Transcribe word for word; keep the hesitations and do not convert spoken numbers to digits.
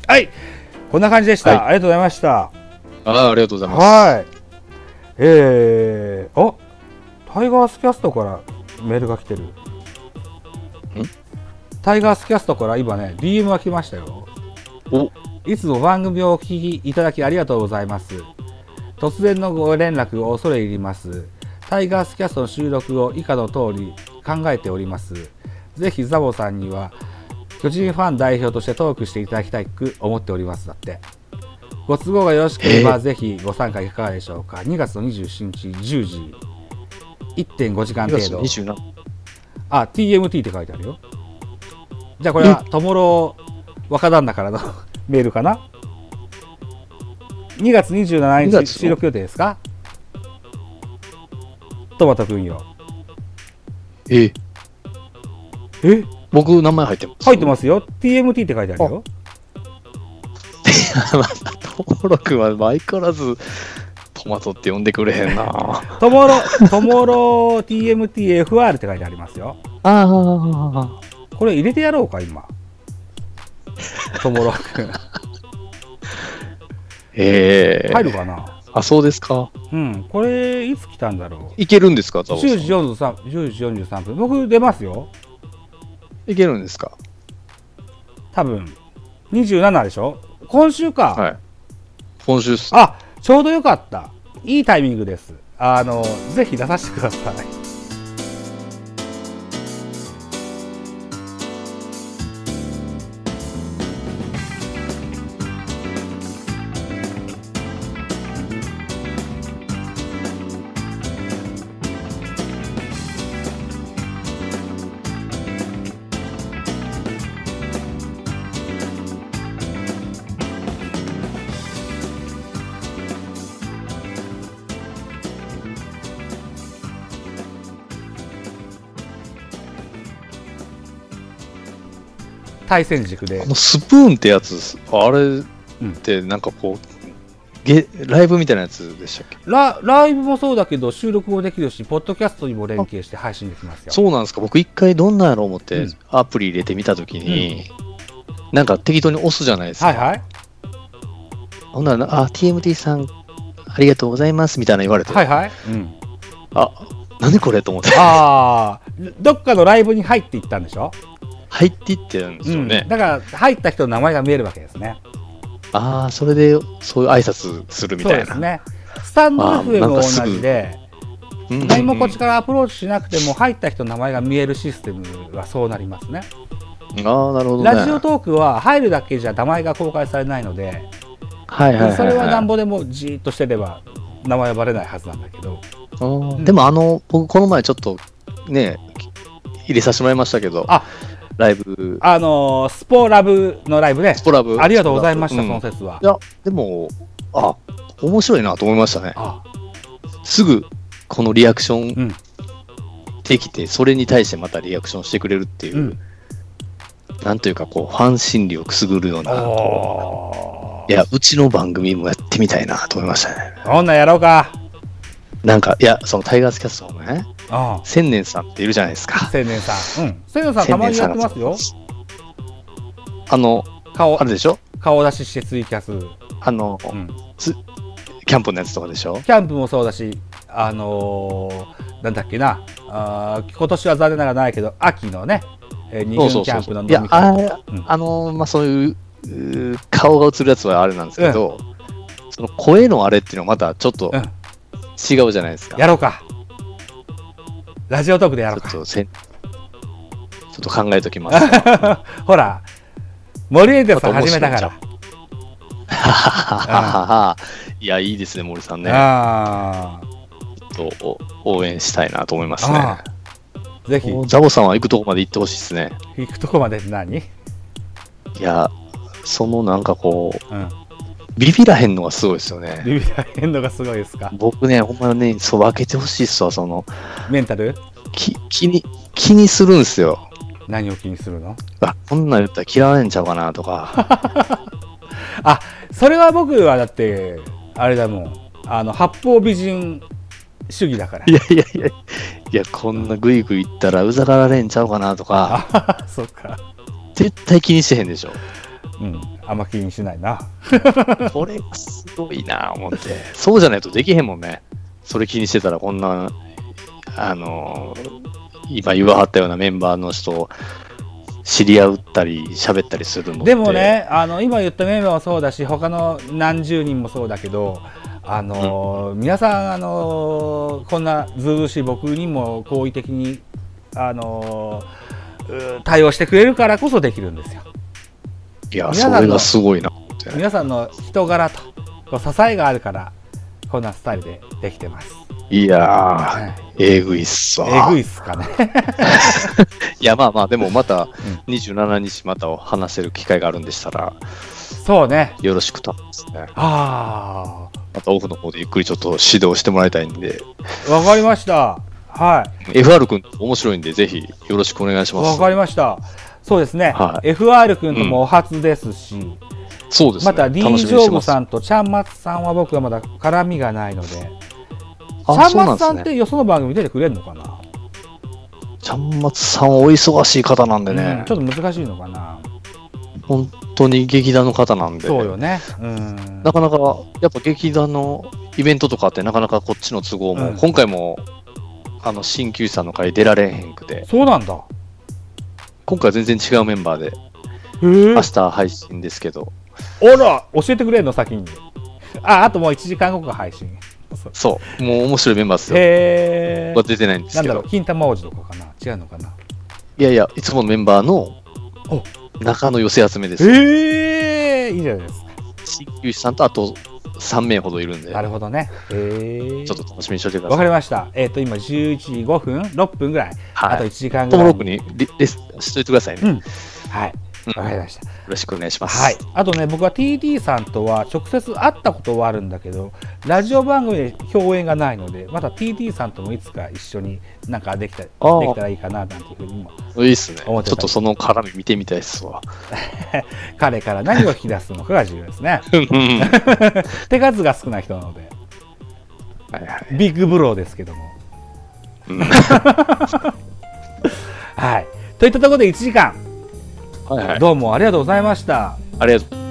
はい、こんな感じでした。 はい、 ありがとうございました。 ああ、ありがとうございます。 はい。えー、あ、タイガースキャストからメールが来てる。んタイガースキャストから今ね、ディーエム が来ましたよ。 おいつも番組をお聞きいただきありがとうございます。突然のご連絡を恐れ入ります。タイガースキャストの収録を以下の通り考えております。ぜひザボさんには巨人ファン代表としてトークしていただきたく思っておりますだって。ご都合がよろしければぜひご参加いかがでしょうか。にがつのにじゅうしちにちじゅうじ いってんごじかん程度。あ、ティーエムティー って書いてあるよ。じゃあこれはトモロ若旦那からのメールかな。にがつにじゅうしちにち収録予定ですか、トマト君よ。 ええ僕名前入ってます入ってますよ。 ティーエムティー って書いてあるよ。 トモロ君は相変わらずトマトって呼んでくれへんな。 トモロトモロ ティーエムティーエフアール って書いてありますよ。 ああ、 これ入れてやろうか今。トモロ君えー、 入るかな。 あ、そうですか。 うん、これいつ来たんだろう。 いけるんですか。 じゅうじよんじゅうさん、じゅうじよんじゅうさんぷん。僕出ますよ。 いけるんですか。 多分にじゅうななでしょ。今週か。 はい。今週っす。 あ、ちょうどよかった。いいタイミングです。あのぜひ出させてください。対戦軸で。 あのスプーンってやつ、あれってなんかこう、うん、ゲライブみたいなやつでしたっけ。 ラ, ライブもそうだけど収録もできるし、ポッドキャストにも連携して配信できますよ。 そうなんですか。僕一回どんなんやろう思ってアプリ入れてみたときに、うん、なんか適当に押すじゃないですか。 はいはい。 ほんなら、あ、ティーエムティー さんありがとうございますみたいな言われて、 はいはい、うん、 あ、何これと思って。 ああ、どっかのライブに入っていったんでしょ。 入っていってるんですよね、 うん、だから入った人の名前が見えるわけですね。 ああ、それでそういう挨拶するみたいな。 そうですね。スタンド エフエム も同じで、何もこっちからアプローチしなくても入った人の名前が見えるシステムはそうなりますね。 ああ、なるほどね。 ラジオトークは入るだけじゃ名前が公開されないので、 はいはいはいはい、 それはなんぼでもじーっとしてれば名前はバレないはずなんだけど、 うん、でもあの僕この前ちょっとね入れさせてもらいましたけど、 あ、 ライブ、 あのー、スポラブのライブね。 スポラブ、 ありがとうございました、うん、その説は。 いやでも、あ、面白いなと思いましたね。 あ、 すぐこのリアクションできて、うん、それに対してまたリアクションしてくれるっていう、うん、なんというかこうファン心理をくすぐるような、いや、うちの番組もやってみたいなと思いましたね。 そんなんやろうか。 なんか、いや、そのタイガースキャストのね、 ああ、 千年さんっているじゃないですか。 千年さん。うん。千年さんたまにやってますよ。 あの、顔、あれでしょ、 顔出ししてツイキャス。 あの、うん、キャンプのやつとかでしょ。 キャンプもそうだし、あのー、なんだっけな、あ、今年は残念ながらないけど、秋のね、に軍キャンプの飲み会とか。いや、あ、 うん、あのー、まあ、そういう顔が映るやつはあれなんですけど、うん、その声のあれっていうのはまたちょっと違うじゃないですか。 やろうか。ラジオトークでやろうか。 ちょっとせちょっと考えときます。 ほら、森エンテスさん始めたから。 いや、いいですね、森さんね。 あ、 ちょっと応援したいなと思いますね。 ぜひ。 ザボさんは行くとこまで行ってほしいですね。 行くとこまでって何？ いや、そのなんかこう、 うん、 ビビらへんのがすごいですよね。 ビビらへんのがすごいですか。 僕ね、ほんまね、そう分けてほしいっすわ、そのメンタルき気に気にするんですよ。 何を気にするの？ あ、こんなん言ったら嫌われんちゃうかなとか。 あ、それは僕はだってあれだもん、あの八方美人主義だから。 いやいやいやいや、こんなグイグイ言ったらうざがられんちゃうかなとか。 そうか。 絶対気にしてへんでしょ。 うん、あんま気にしないな。 これがすごいな思って。そうじゃないとできへんもんね。それ気にしてたらこんな、あのー、今言わはったようなメンバーの人知り合ったり喋ったりするのって。 でもね、あの今言ったメンバーもそうだし、他の何十人もそうだけど、あのーうん、皆さん、あのー、こんなずうずうしい僕にも好意的に、あのー、対応してくれるからこそできるんですよ。 いや、それがすごいな。 皆さんの人柄とこう支えがあるからこんなスタイルでできてます。 いやー、えぐいっすわ。 えぐいっすかね。 いや、まあまあ、でもまたにじゅうしちにちまた話せる機会があるんでしたら、 そうね。 よろしくとですね。 ああ。 またオフの方でゆっくりちょっと指導してもらいたいんで。 わかりました。はい。 エフアール 君面白いんで、ぜひよろしくお願いします。 わかりました。そうですね。はい、エフアール 君ともお初ですし、うん、 そうですね。 また D ジョーブさんとちゃんまつさんは僕はまだ絡みがないので、ちゃんまつさんってよその番組出てくれるのかな。 ちゃんまつさんはお忙しい方なんでね、 うん、ちょっと難しいのかな。 本当に劇団の方なんで。 そうよね。うん、 なかなかやっぱ劇団のイベントとかってなかなかこっちの都合も、うん、今回もあの鍼灸師さんの会出られへんくて。 そうなんだ。 今回は全然違うメンバーで明日配信ですけど。 あら、教えてくれるの先に。あ、あともういちじかんごが配信。 そう、もう面白いメンバーですよ。 へー。 出てないんですけど。 なんだろう、金玉王子とかかな、違うのかな。 いやいや、いつものメンバーの中の寄せ集めです。 へー、いいじゃないですか。 鍼灸師さんとあとさんめいほどいるんで。 なるほどね。へー。 ちょっと楽しみにしておいてください。 わかりました。えっ、ー、と、今じゅういちじごふん、ろっぷんぐらい。はい、あといちじかんぐらい。 登録にリレスしといてくださいね。 うん、はい。わかりました。よろしくお願いします。 はい。あとね、僕は ティーティー さんとは直接会ったことはあるんだけど、ラジオ番組で共演がないので、また ティーティー さんともいつか一緒になんかできたできたらいいかななんていうふうにもいいっすね。ちょっとその絡み見てみたいっすわ。 彼から何を引き出すのかが重要ですね。手数が少ない人なので、はいはい、ビッグブローですけども。はい。といったところでいちじかん。はいはい、どうもありがとうございました。 ありがとう。